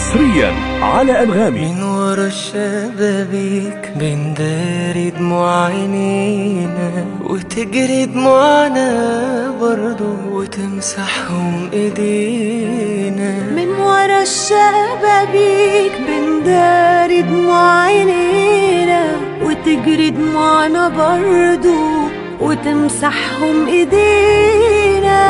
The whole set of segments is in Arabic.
حصريا على أنغامي. من ورا الشبابيك بنداري دموع عينينا وتجري دموعنا برضو وتمسحهم ايدينا. من ورا الشبابيك بنداري دموع عينينا وتجري دموعنا برضو وتمسحهم ايدينا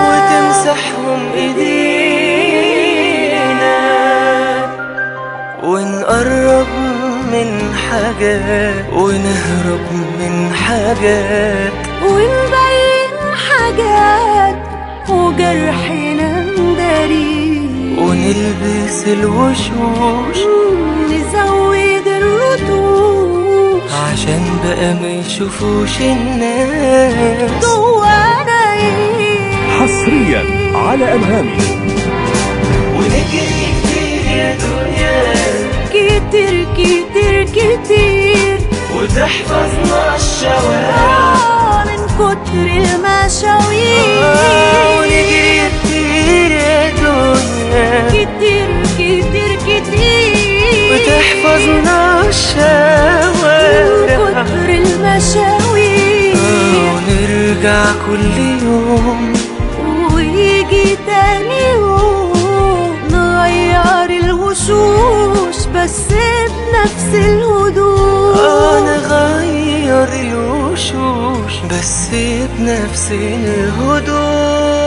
ونقرب من حاجات ونهرب من حاجات ونبين حاجات وجرحنا نداري ونلبس الوشوش نزود الرتوش عشان بقى ما يشوفوش الناس جوانا ايه. حصريا على أنغامي. ونجري كتير يا دنيا كتير كتير كتير وتحفظنا الشوارع من كتر المشاوير. ونجري كتير يا دنيا كتير كتير كتير وتحفظنا الشوارع من كتر المشاوير. ونرجع كل يوم ويجي تاني يوم نغير الوشوش بس بنفس الهدوء. نغير الوشوش بس بنفس الهدوء.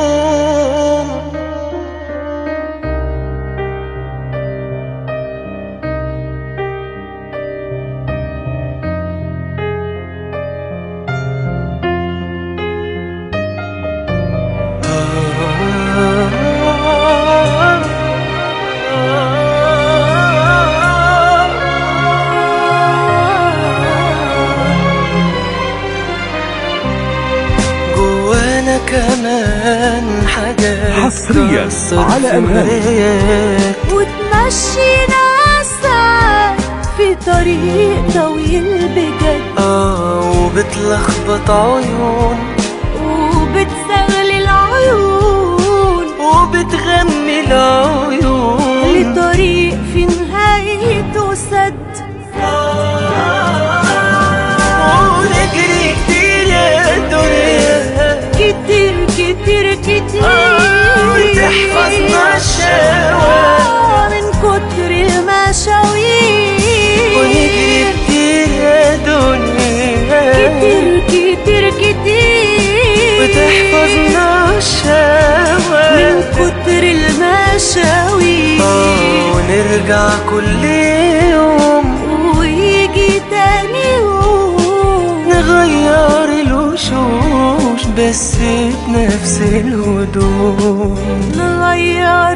كمان حاجات حصريا على أنغامي. وتمشينا ساعات في طريق طويل بجد وبتلخبط عيون وبتزغلل العيون وبتغمي العيون لطريق في نهايته سد. ونجري كتير يا دنيا كتير كتير كتير وتحفظنا الشوارع من كتر المشاوير. ونجري كتير يا دنيا كتير كتير كتير وتحفظنا الشوارع من كتر المشاوير. ونرجع كل يوم ويجي تاني يوم نغير الوشوش بس بنفس الهدوء. نغير